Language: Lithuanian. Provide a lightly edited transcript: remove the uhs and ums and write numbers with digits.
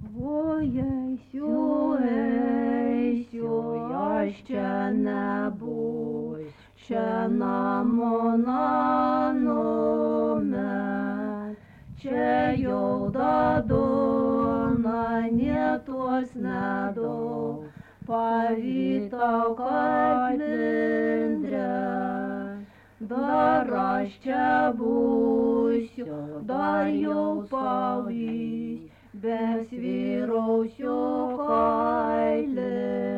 Eisiu, aš čia nebus, čia namo nanume, čia jau daduna, nietos nedaug, pavytau, kad lindre, dar aš čia būsiu, dar jau pavys, besvyrausiu kailį.